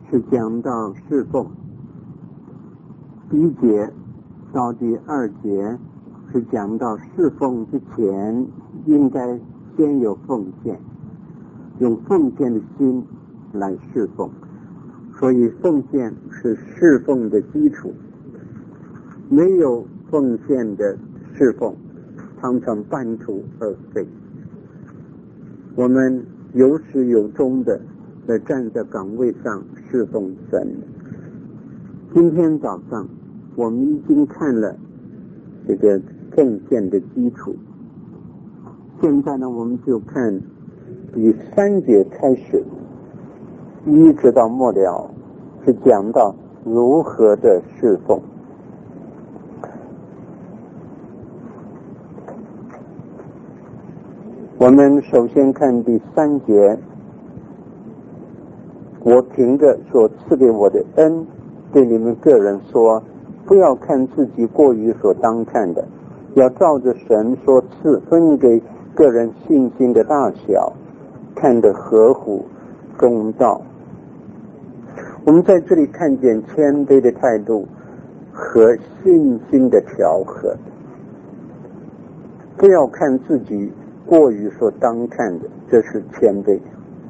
是讲到侍奉，第一节到第二节是讲到侍奉之前应该先有奉献，用奉献的心来侍奉，所以奉献是侍奉的基础。没有奉献的侍奉常常半途而废。我们有始有终的站在岗位上侍奉神。今天早上我们已经看了这个奉献的基础，现在呢我们就看第3节开始一直到末了，是讲到如何的侍奉。我们首先看第3节，我凭着所赐给我的恩对你们个人说，不要看自己过于所当看的，要照着神所赐分给个人信心的大小看得合乎公道。我们在这里看见谦卑的态度和信心的调和。不要看自己过于所当看的，这是谦卑。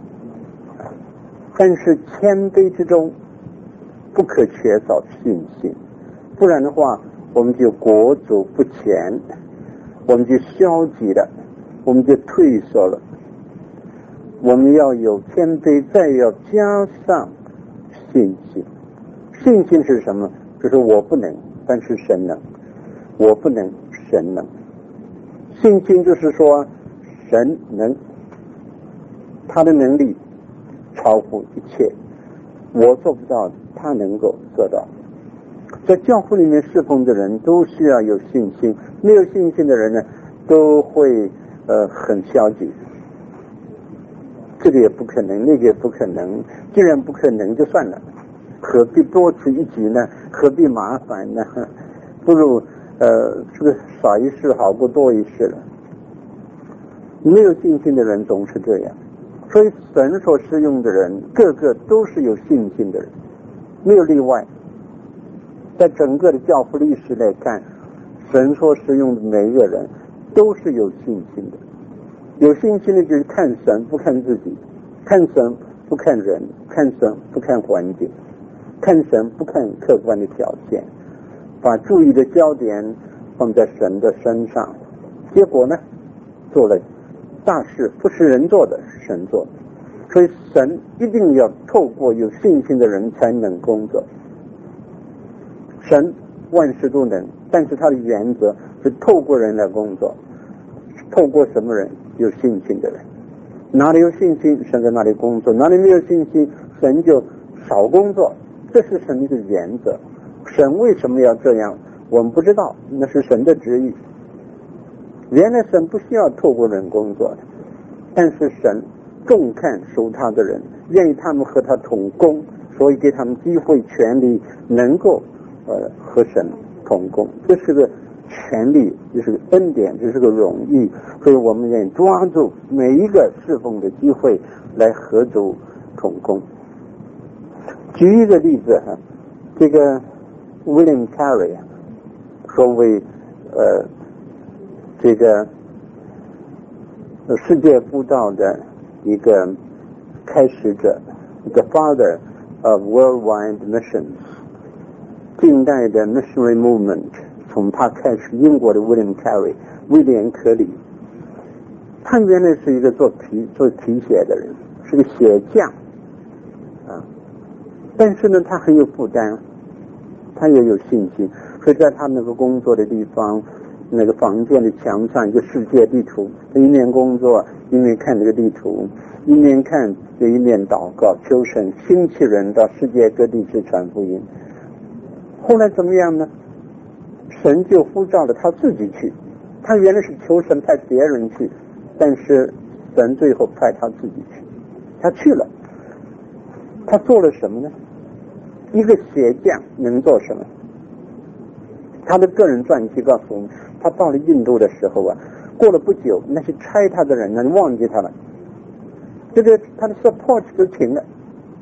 但是谦卑之中不可缺少信心，不然的话我们就裹足不前，我们就消极了，我们就退缩了。我们要有谦卑，再要加上信心。信心是什么？就是我不能，但是神能；我不能，神能。信心就是说神能，他的能力超乎一切，我做不到，他能够做到。在教会里面侍奉的人都需要有信心，没有信心的人呢都会很消极，这个也不可能，那个也不可能，既然不可能就算了，何必多此一举呢？何必麻烦呢？不如这个少一事好过多一事了。没有信心的人总是这样，所以神所使用的人个个都是有信心的人，没有例外。在整个的教父历史来看，神所使用的每一个人都是有信心的。有信心的就是看神不看自己，看神不看人，看神不看环境，看神不看客观的条件，把注意的焦点放在神的身上，结果呢做了大事，不是人做的，是神做的。所以神一定要透过有信心的人才能工作。神万事都能，但是他的原则是透过人来工作。透过什么人？有信心的人。哪里有信心，神在哪里工作；哪里没有信心，神就少工作。这是神的原则。神为什么要这样，我们不知道，那是神的旨意。原来神不需要透过人工作的，但是神重看属他的人，愿意他们和他同工，所以给他们机会权利能够和神同工。这是个权利，这是个恩典，这是个荣誉，所以我们愿意抓住每一个侍奉的机会来合作同工。举一个例子哈，这个 William Carey 作为这个世界布道的一个开始者，一个 father of worldwide missions， 近代的 missionary movement 从他开始，英国的 William Carey 威廉科里，他原来是一个做皮鞋的人，是个鞋匠啊，但是呢他很有负担，他也有信心，所以在他那个工作的地方，那个房间的墙上一个世界地图，他一面工作一面看这个地图，一面看就一面祷告，求神兴起人到世界各地去传福音。后来怎么样呢？神就呼召了他自己去，他原来是求神派别人去，但是神最后派他自己去，他去了。他做了什么呢？一个鞋匠能做什么？他的个人传记告诉我们，他到了印度的时候啊，过了不久，那些拆他的人呢忘记他了，这个他的 support 都停了，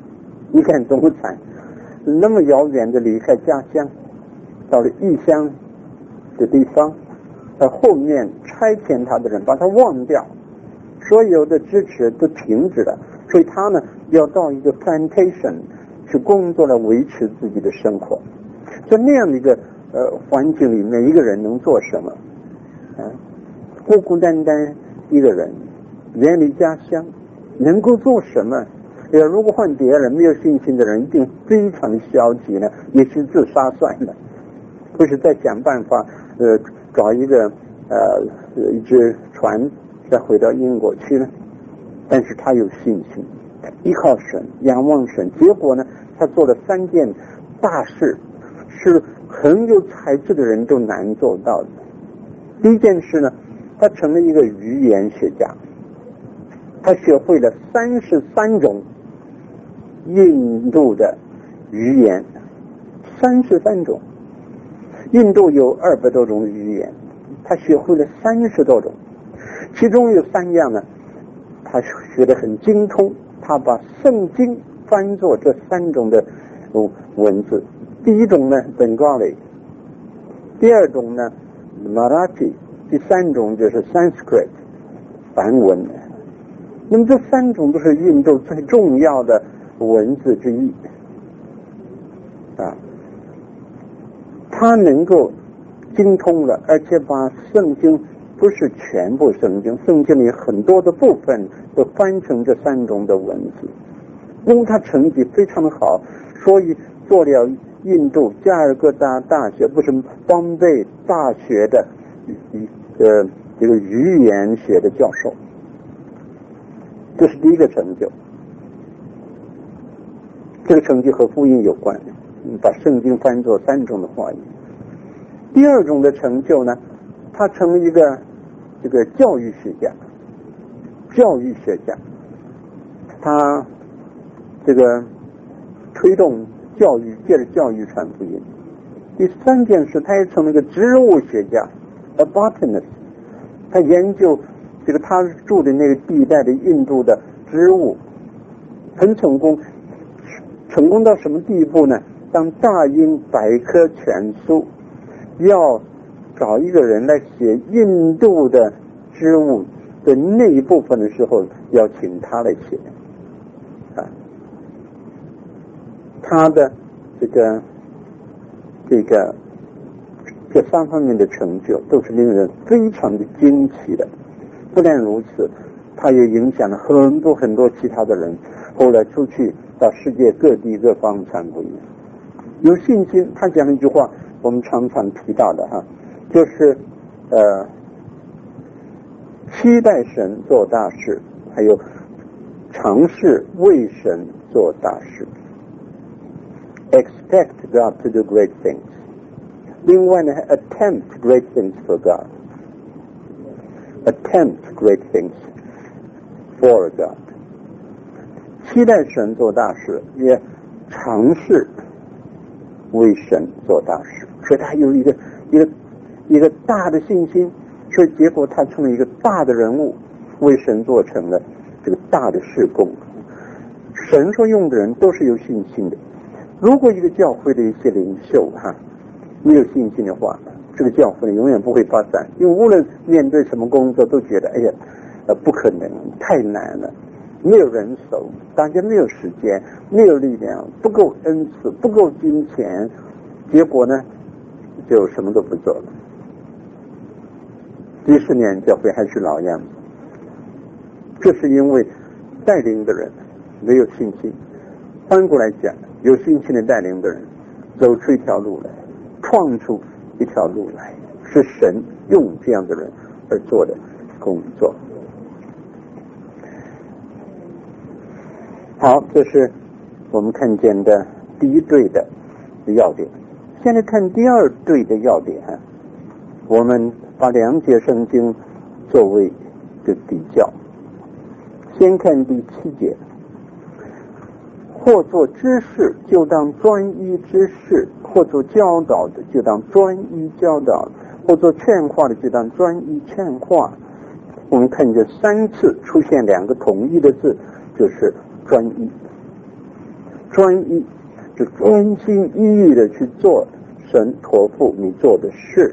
你看多惨，那么遥远的离开家乡，到了异乡的地方，后面差遣他的人把他忘掉，所有的支持都停止了，所以他呢要到一个 plantation 去工作来维持自己的生活。在那样的一个环境里，每一个人能做什么？孤孤单单一个人，远离家乡，能够做什么？如果换别人，没有信心的人，一定非常消极呢，也是自杀算了，或是再想办法找一个一只船再回到英国去呢。但是他有信心，依靠神，仰望神，结果呢，他做了3件大事，是很有才智的人都难做到的。第一件事呢，他成了一个语言学家，他学会了33种印度的语言，33种。印度有200多种语言，他学会了30多种，其中有3样呢，他学得很精通。他把圣经翻作这3种的文字。第一种呢 Bengali， 第二种呢 Marathi， 第3种就是 Sanskrit 梵文。那么这3种都是印度最重要的文字之一他能够精通了，而且把圣经不是全部圣经里很多的部分都翻成这3种的文字。因为他成绩非常的好，所以做了印度加尔各答大学，不是邦贝大学的这个语言学的教授。这是第一个成就，这个成绩和福音有关，把圣经翻作3种的话语。第二种的成就呢，他成了一个这个教育学家，他这个推动教育，借着教育传福音。第3件事，他也成了一个植物学家 ，a botanist， 他研究这个他住的那个地带的印度的植物，很成功到什么地步呢？当大英百科全书要找一个人来写印度的植物的那一部分的时候，要请他来写他的这3方面的成就都是令人非常的惊奇的。不但如此，他也影响了很多其他的人，后来出去到世界各地各方传福音。有信心，他讲了一句话，我们常常提到的就是期待神做大事，还有尝试为神做大事。Expect God to do great things。另外呢 ，attempt great things for God。Attempt great things for God。期待神做大事，也尝试为神做大事，所以他有一个大的信心，所以结果他成了一个大的人物，为神做成了这个大的事工。神所用的人都是有信心的。如果一个教会的一些领袖没有信心的话，这个教会永远不会发展，因为无论面对什么工作都觉得不可能，太难了，没有人手，大家没有时间，没有力量，不够恩赐，不够金钱，结果呢就什么都不做了。第10年教会还是老样子，这是因为带领的人没有信心。反过来讲，有信心的带领的人走出一条路来，创出一条路来，是神用这样的人而做的工作。好，这是我们看见的第1对的要点。现在看第2对的要点我们把2节圣经作为的比较。先看第7节，或做知识就当专一知识，或做教导的就当专一教导，或做劝化的就当专一劝化。我们看见3次出现2个统一的字，就是专一。 专一，就专心一意的去做神托付你做的事，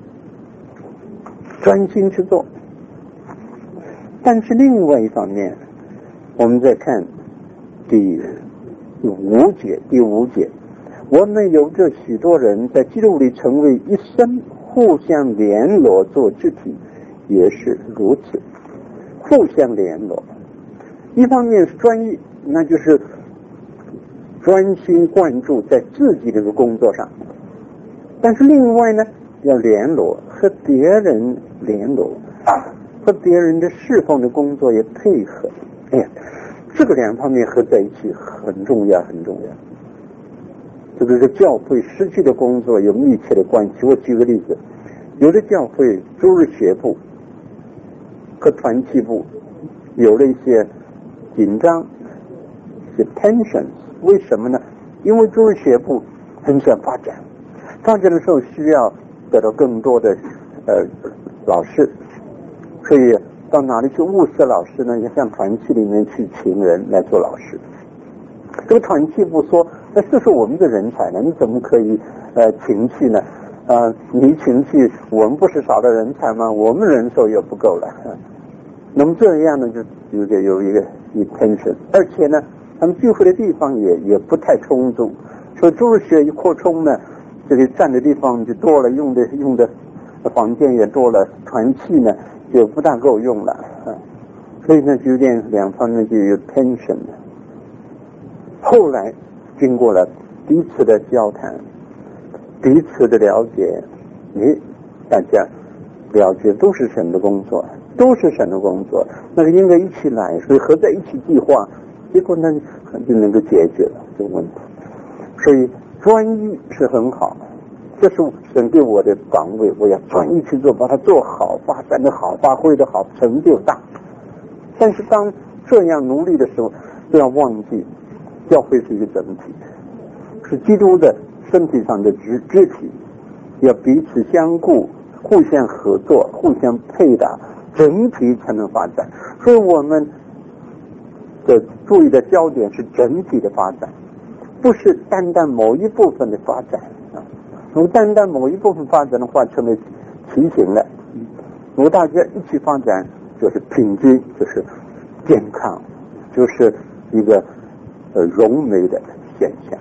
专心去做。但是另外一方面，我们再看第五节，我们有着许多人在基督里成为一生，互相联络做肢体，也是如此。互相联络，一方面是专一，那就是专心贯注在自己这个工作上，但是另外呢，要联络，和别人联络，和别人的侍奉的工作也配合。这个两方面合在一起很重要，很重要。这个跟教会失去的工作有密切的关系。我举个例子，有的教会诸日学部和团契部有了一些紧张，一些 tensions。为什么呢？因为诸日学部很想发展的时候需要得到更多的老师，所以到哪里去物色老师呢？也向团契里面去请人来做老师。这个团契部说，这是我们的人才呢，你怎么可以请去呢？你请去，我们不是少的人才吗？我们人手也不够了。那么这样呢，就有一个 tension， 而且呢，他们聚会的地方也不太充足，所以诸日学一扩充呢，这个占的地方就多了，用的房间也多了，团契呢就不大够用了，所以呢，就有点两方面就有 tension。后来经过了彼此的交谈，彼此的了解，大家了解都是神的工作，那个应该一起来，所以合在一起计划，结果呢就能够解决了这个问题。所以专一是很好，这是神给我的岗位，我要专一去做，把它做好，发展的好，发挥的好，成就大。但是当这样努力的时候，不要忘记教会是一个整体，是基督的身体上的肢体，要彼此相顾，互相合作，互相配搭，整体才能发展。所以我们的注意的焦点是整体的发展，不是单单某一部分的发展。如果单单某一部分发展的话，成为畸形了。如果大家一起发展，就是平均，就是健康，就是一个融美的现象。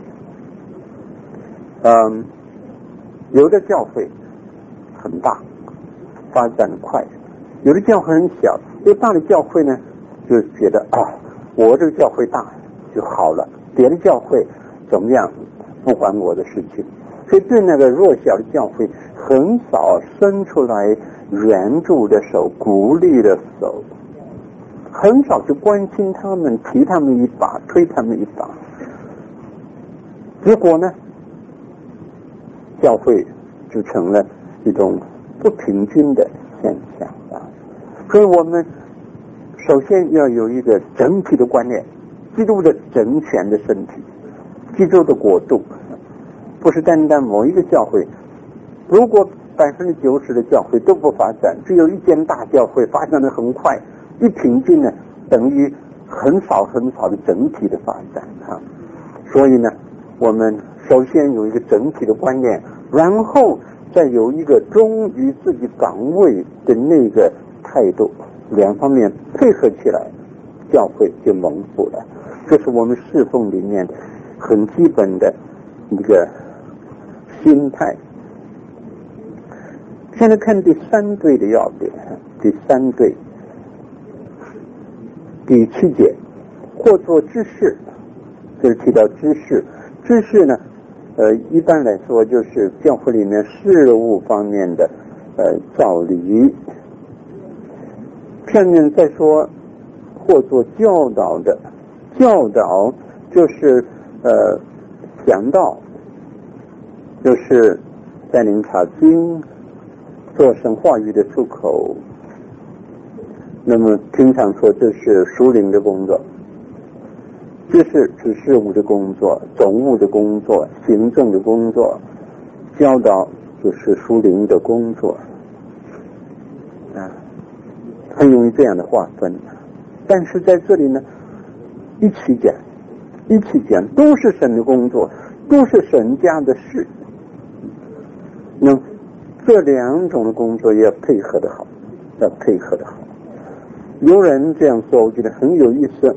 有的教会很大，发展快；有的教会很小。有大的教会呢，就觉得我这个教会大就好了，别的教会怎么样不关我的事情。所以对那个弱小的教会，很少伸出来援助的手、鼓励的手，很少去关心他们、提他们一把、推他们一把。结果呢，教会就成了一种不平均的现象啊。所以我们首先要有一个整体的观念，基督的整全的身体，基督的国度，不是单单某一个教会。如果90%的教会都不发展，只有一间大教会发展得很快，一平均呢，等于很少的整体的发展啊。所以呢，我们首先有一个整体的观念，然后再有一个忠于自己岗位的那个态度，两方面配合起来，教会就蒙福了。这是我们侍奉里面很基本的一个心态。现在看第3对的要点，第3对第7节，或做知识，这是提到知识。知识呢，一般来说就是教会里面事务方面的照理。下面再说或做教导的，教导就是讲道，就是带领查经，做神话语的出口。那么经常说这是属灵的工作，这是指事务的工作、总务的工作、行政的工作，教导就是属灵的工作很容易这样的划分。但是在这里呢，一起讲一起讲，都是神的工作，都是神家的事。那这两种的工作也要配合的好，要配合的好。有人这样说，我觉得很有意思。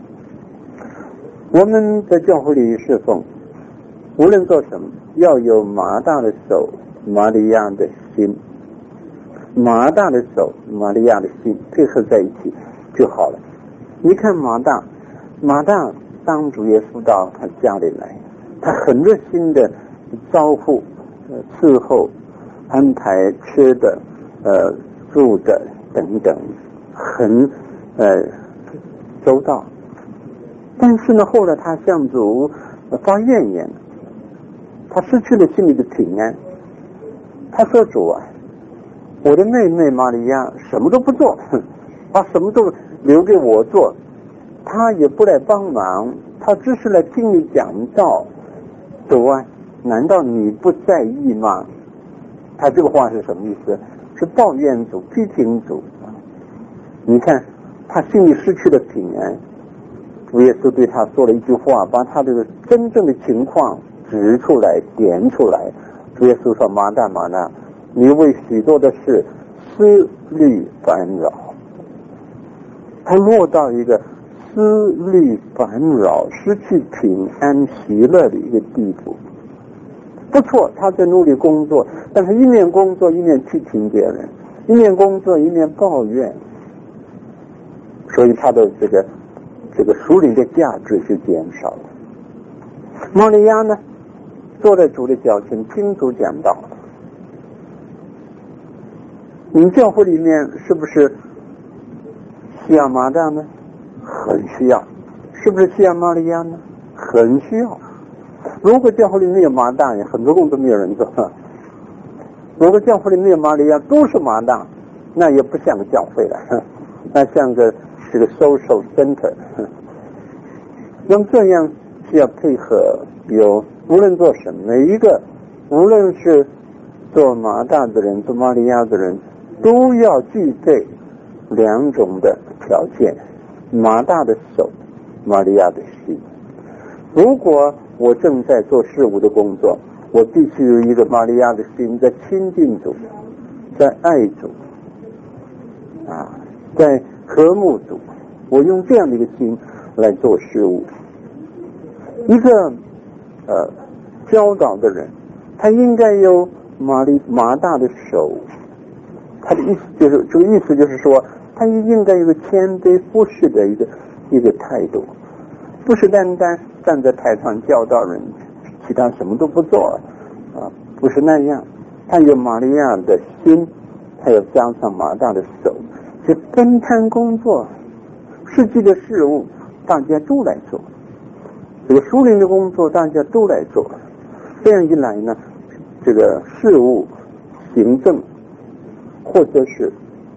我们在教会里侍奉，无论做什么，要有马大的手，玛利亚的心。马大的手，玛利亚的心配合在一起就好了。你看马大当主耶稣到他家里来，他很热心的招呼、伺候、安排吃的、住的等等，很周到。但是呢，后来他向主发怨言，他失去了心里的平安。他说：“主啊，我的妹妹玛利亚什么都不做，把什么都留给我做，她也不来帮忙，她只是来听你讲道。主啊，难道你不在意吗？”他这个话是什么意思？是抱怨主、批评主。你看，他心里失去了平安。主耶稣对他说了一句话，把他这个真正的情况指出来、点出来。主耶稣说：“马大，马大，你为许多的事思虑烦扰。”他落到一个思虑烦扰、失去平安喜乐的一个地步。不错，他在努力工作，但是一面工作一面批评别人，一面工作一面抱怨，所以他的这个属灵的价值是减少了。玛利亚呢，坐在主的脚前听主讲道。你们教会里面是不是需要马大呢？很需要。是不是需要玛利亚呢？很需要。如果教会里没有马大，很多工作没有人做。如果教会里没有玛利亚，都是马大，那也不像个教会了，那像个这个 social center。那么这样是要配合，有无论做什么，每一个无论是做马大的人、做玛利亚的人，都要具备两种的条件：马大的手，玛利亚的心。如果我正在做事务的工作，我必须有一个玛利亚的心，在亲近主，在爱主，在和睦主。我用这样的一个心来做事务。一个教导的人，他应该有马大的手。他的意思就是，这个意思就是说，他应该有个谦卑服侍的一个态度，不是单单站在台上教导人，其他什么都不做不是那样。他有玛利亚的心，他要加上马大的手，去分摊工作，实际的事物大家都来做，这个属灵的工作大家都来做。这样一来呢，这个事务行政或者是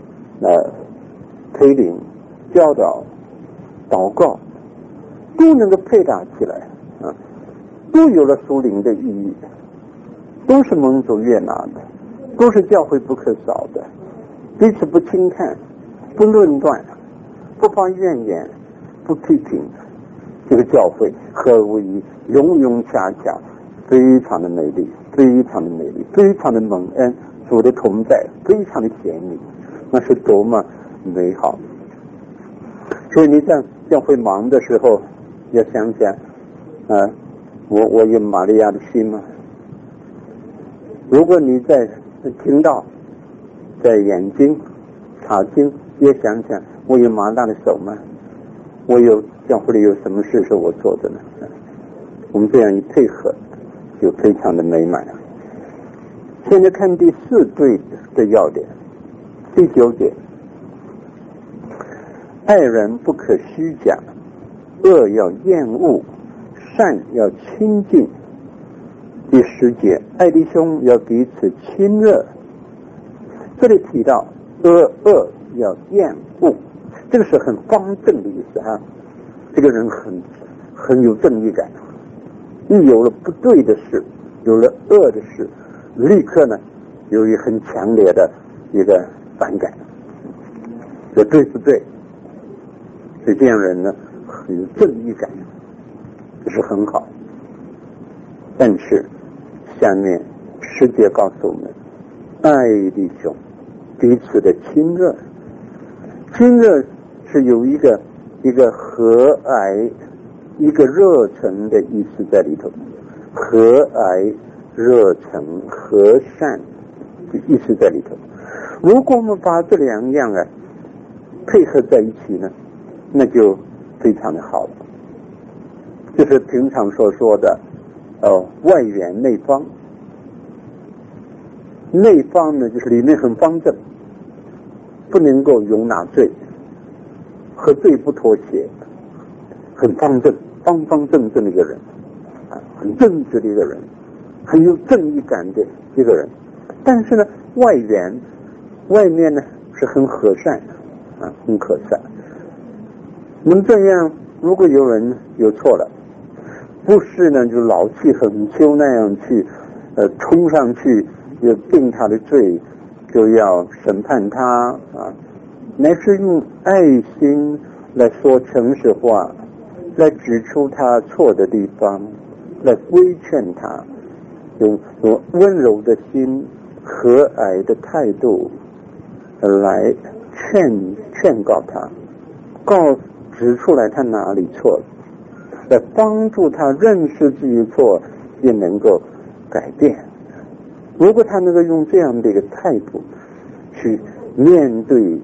推领、教导、祷告都能够配搭起来都有了属灵的意义，都是蒙主悦纳的，都是教会不可少的。彼此不轻看，不论断，不发怨言，不批评，这个教会合而为一，融融洽洽，非常的美丽，非常的美丽，非常的蒙恩，主的同在非常的显明，那是多么美好。所以你在教会忙的时候，要想想我有玛利亚的心吗？如果你在听到，在眼睛查经，也想想我有马大的手吗？我有教会里有什么事是我做的呢？我们这样一配合，就非常的美满。现在看第4对的要点，第9点，爱人不可虚假，恶要厌恶，善要亲近。第10节，爱弟兄要彼此亲热。这里提到恶要厌恶，这个是很方正的意思这个人很有正义感，一有了不对的事，有了恶的事，立刻呢有一很强烈的一个反感，这对不对？所以这样人呢很有正义感。 是很好。但是下面世界告诉我们，爱弟兄，彼此的亲热，亲热是有一个和蔼、一个热忱的意思在里头，和蔼、热忱、和善的意思在里头。如果我们把这两样配合在一起呢，那就非常的好了。就是平常所说的外圆内方。内方呢，就是里面很方正，不能够容纳罪，和罪不妥协，很方正，方方正正的一个人，很正直的一个人，很有正义感的一个人。但是呢，外面呢是很和善很可善。那么这样，如果有人有错了，不是呢就老气横秋那样去冲上去就定他的罪，就要审判他乃是用爱心来说诚实话，来指出他错的地方，来规劝他，用温柔的心、和蔼的态度来劝告他，指出来他哪里错了，来帮助他认识自己错，也能够改变。如果他能够用这样的一个态度去面对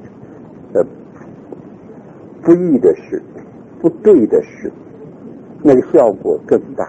不义的事、不对的事，那个效果更大。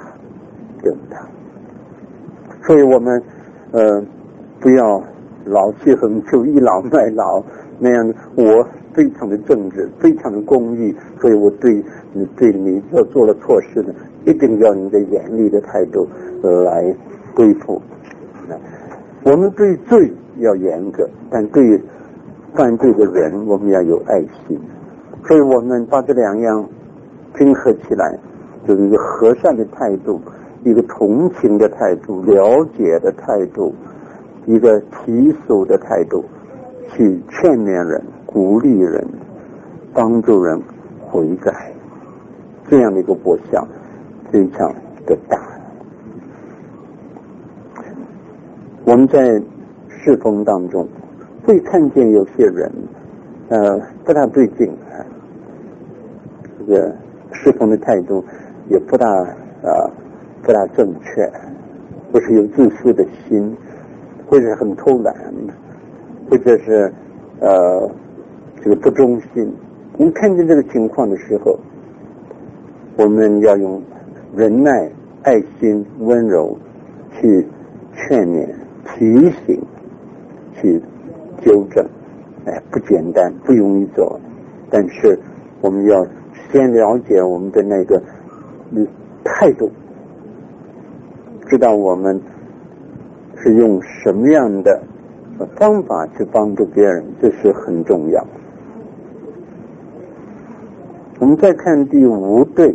所以我们不要老气横秋、倚老卖老那样的。我非常的正直，非常的公义，所以我对你要做了错事呢，一定要你的严厉的态度来对付。我们对罪要严格，但对犯罪的人我们要有爱心。所以我们把这两样拼合起来，就是一个和善的态度，一个同情的态度，了解的态度，一个体恤的态度，去劝勉人、鼓励人、帮助人悔改，这样的一个果效非常的大。我们在侍奉当中会看见有些人不大对劲，这个侍奉的态度也不大正确，或是有自私的心，或者很偷懒，或者是这个不忠心。我们看见这个情况的时候，我们要用忍耐、爱心、温柔去劝勉、提醒、去纠正。不简单，不容易做，但是我们要先了解我们的那个态度，知道我们是用什么样的方法去帮助别人，这是很重要。我们再看第5对，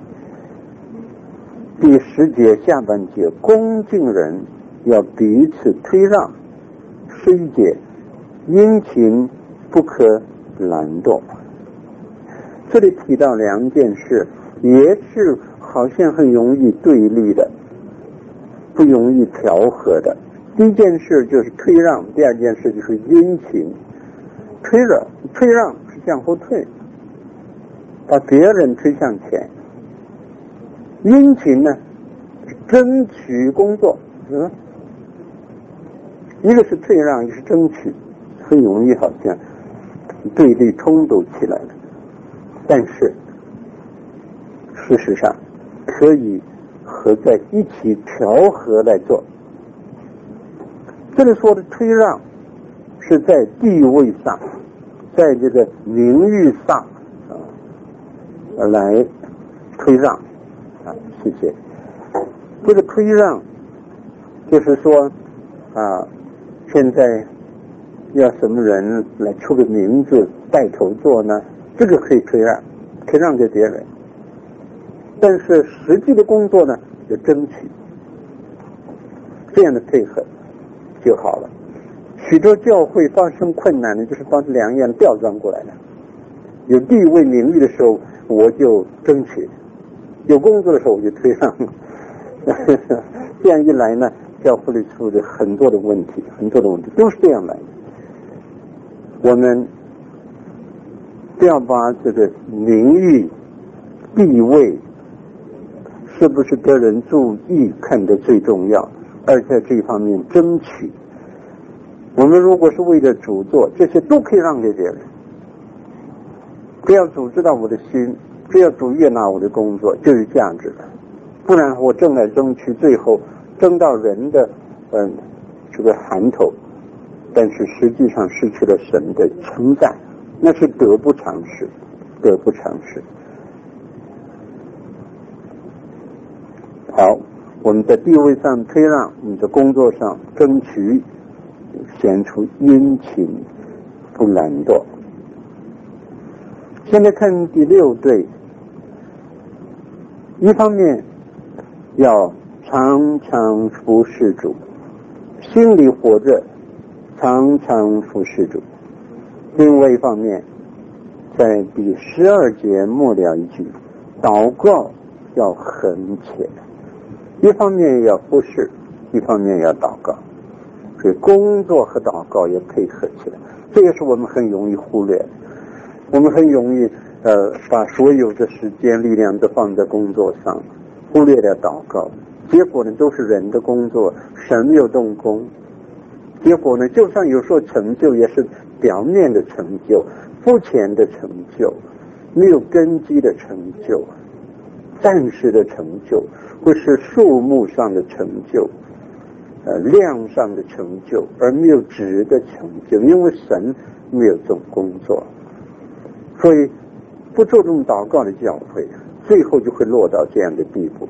第10节下半节，恭敬人要彼此推让。11节，殷勤不可懒惰。这里提到2件事，也是好像很容易对立的，不容易调和的。第一件事就是推让，第2件事就是殷勤。推让是向后退，把别人推向前。殷勤呢，争取工作，一个是退让，一个是争取，很容易好像对立冲突起来了。但是事实上可以合在一起调和来做。这里说的推让是在地位上，在这个名誉上来推让谢谢。这个推让就是说现在要什么人来出个名字带头做呢？这个可以推让给别人，但是实际的工作呢，就争取这样的配合就好了。许多教会发生困难呢，就是把这2样调转过来了。有地位名誉的时候，我就争取有工作的时候我就退让了。这样一来呢，教会里出的很多的问题都是这样来的。我们不要把这个名誉、地位是不是得人注意看得最重要，而在这方面争取。我们如果是为了主做，这些都可以让给别人，只要主知道我的心，只要主悦纳我的工作，就有价值了。不然我争来争去，最后争到人的这个寒头，但是实际上失去了神的称赞，那是得不偿失。好，我们在地位上退让，我们在工作上争取，显出殷勤不懒惰。现在看第6对，一方面要常常服侍主，心里活着常常服侍主。另外一方面，在第12节末了一句，祷告要恒切。一方面要服侍，一方面要祷告，所以工作和祷告也配合起来。这也是我们很容易忽略的。我们很容易把所有的时间力量都放在工作上，忽略了祷告，结果呢都是人的工作，神没有动工。结果呢，就算有时候成就，也是表面的成就，肤浅的成就，没有根基的成就，暂时的成就，或是数目上的成就，量上的成就，而没有质的成就，因为神没有做工作。所以不注重祷告的教会，最后就会落到这样的地步。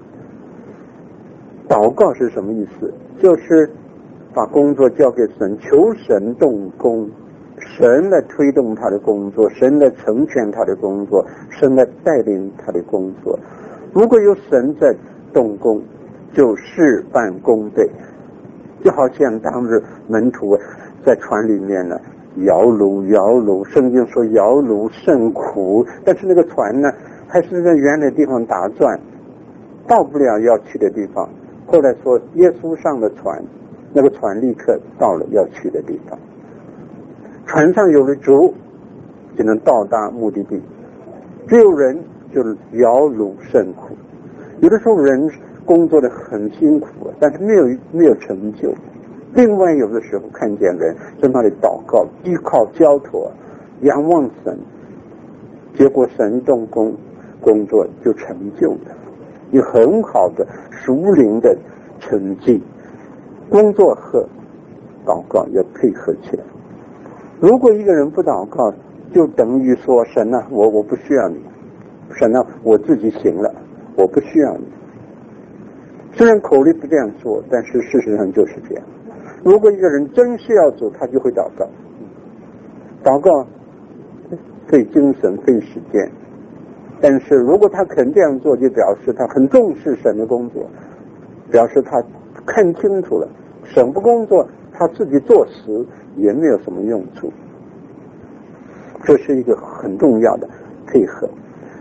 祷告是什么意思？就是把工作交给神，求神动工，神来推动他的工作，神来成全他的工作，神来带领他的工作。如果有神在动工，就事半功倍。就好像当日门徒在船里面呢摇橹，圣经说摇橹甚苦，但是那个船呢还是在原来地方打转，到不了要去的地方。后来说耶稣上了船，那个船立刻到了要去的地方。船上有了主，就能到达目的地。只有人就是摇橹甚苦。有的时候人工作的很辛苦，但是没有成就。另外有的时候看见人在那里祷告，依靠交托，仰望神，结果神动工，工作就成就了，有很好的属灵的成绩。工作和祷告要配合起来。如果一个人不祷告，就等于说神啊，我不需要你，神啊，我自己行了，我不需要你。虽然口里不这样说，但是事实上就是这样。如果一个人真是要主，他就会祷告。祷告费精神费时间，但是如果他肯这样做，就表示他很重视神的工作，表示他看清楚了神不工作，他自己做时也没有什么用处。这是一个很重要的配合。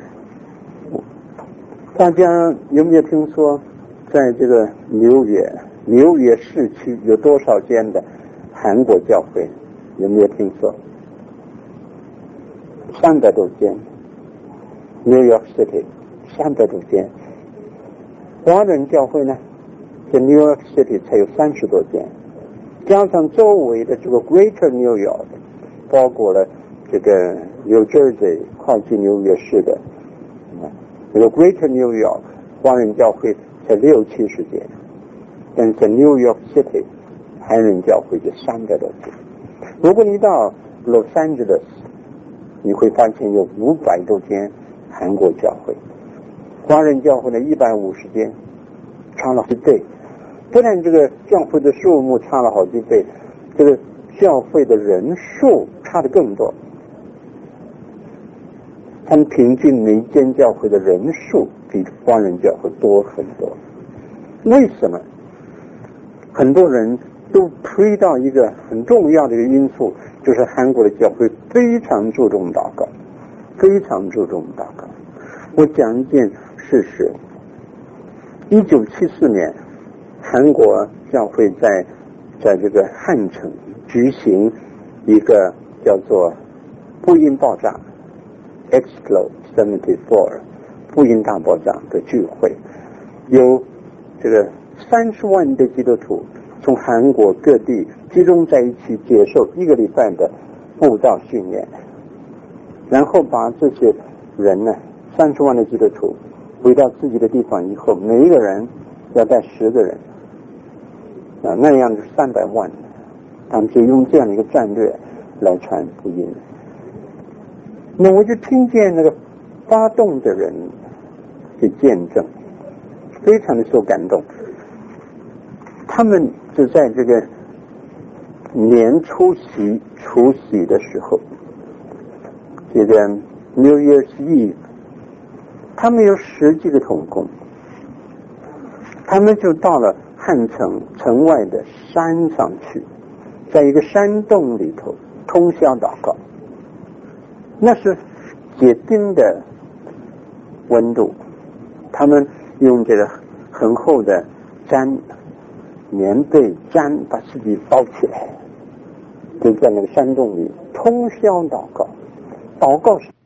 大家有没有听说在这个纽约市区有多少间的韩国教会？有没有听说？300多间。New York City 300多间。华人教会呢，在 New York City 才有30多间，加上周围的这个 Greater New York， 包括了这个 New Jersey 靠近纽约市的这个 Greater New York 华人教会才60-70间，但是在 New York City 韩人教会就300多间。如果你到 Los Angeles， 你会发现有500多间韩国教会，华人教会呢150间，差了几倍。不但这个教会的数目差了好几倍，这个教会的人数差得更多。他们平均每间教会的人数比华人教会多很多。为什么？很多人都推到一个很重要的一个因素，就是韩国的教会非常注重祷告，非常注重祷告。我讲一件事实。1974年，韩国教会在这个汉城举行一个叫做布音爆炸 Explode 74布音大爆炸的聚会，有这个30万的基督徒从韩国各地集中在一起接受1个礼拜的布道训练，然后把这些人呢，30万的基督徒回到自己的地方以后，每一个人要带10个人那样就300万，他们就用这样的一个战略来传福音。那我就听见那个发动的人的见证，非常的受感动。他们就在这个年除夕的时候，这个 New Year's Eve， 他们有10几个同工，他们就到了汉城外的山上去，在一个山洞里头通宵祷告。那是结冰的温度，他们用这个很厚的棉被毡把自己包起来，就在那个山洞里通宵祷告。祷告是